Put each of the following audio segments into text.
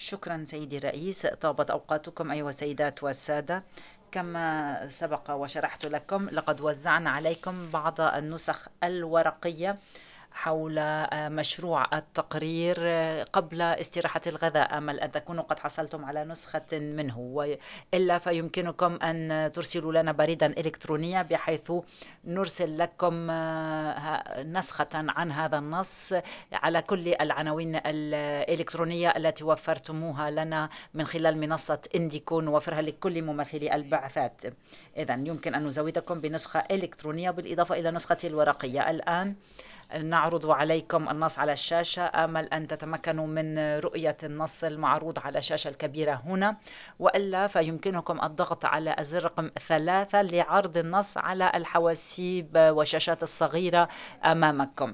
شكرا سيدي الرئيس، طابت أوقاتكم أيها السيدات والسادة. كما سبق وشرحت لكم، لقد وزعنا عليكم بعض النسخ الورقية حول مشروع التقرير قبل استراحة الغذاء. أمل أن تكونوا قد حصلتم على نسخة منه، وإلا فيمكنكم أن ترسلوا لنا بريدا إلكترونيا بحيث نرسل لكم نسخة عن هذا النص على كل العناوين الإلكترونية التي وفرتموها لنا من خلال منصة إنديكو، نوفرها لكل ممثلي البعثات. إذن يمكن أن نزودكم بنسخة إلكترونية بالإضافة إلى نسخة الورقية. الآن نعرض عليكم النص على الشاشة. آمل أن تتمكنوا من رؤية النص المعروض على الشاشة الكبيرة هنا، وإلا فيمكنكم الضغط على الزر رقم 3 لعرض النص على الحواسيب والشاشات الصغيرة أمامكم.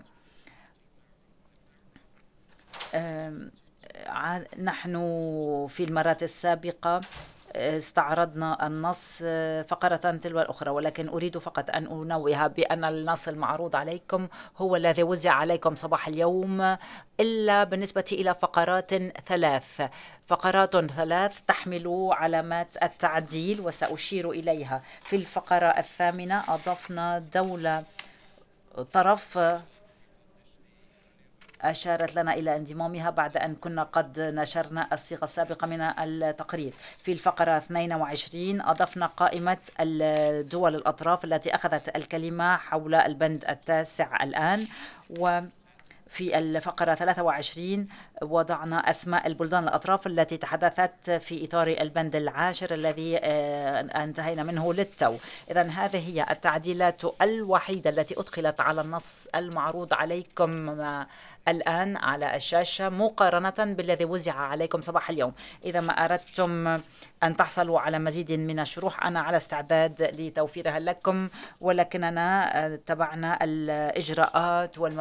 نحن في المرات السابقة استعرضنا النص فقرة تلو الأخرى، ولكن أريد فقط أن أنوه بأن النص المعروض عليكم هو الذي وزع عليكم صباح اليوم، إلا بالنسبة إلى فقرات ثلاث تحمل علامات التعديل وسأشير إليها. في الفقرة الثامنة أضفنا دولة طرف أشارت لنا إلى انضمامها بعد أن كنا قد نشرنا الصيغة السابقة من التقرير. في الفقرة 22 أضفنا قائمة الدول الأطراف التي أخذت الكلمة حول البند التاسع الآن. وفي الفقرة 23 وضعنا أسماء البلدان الأطراف التي تحدثت في إطار البند العاشر الذي انتهينا منه للتو. إذن هذه هي التعديلات الوحيدة التي أدخلت على النص المعروض عليكم الآن على الشاشة، مقارنة بالذي وزع عليكم صباح اليوم. إذا ما أردتم أن تحصلوا على مزيد من الشروح، أنا على استعداد لتوفيرها لكم، ولكننا تبعنا الإجراءات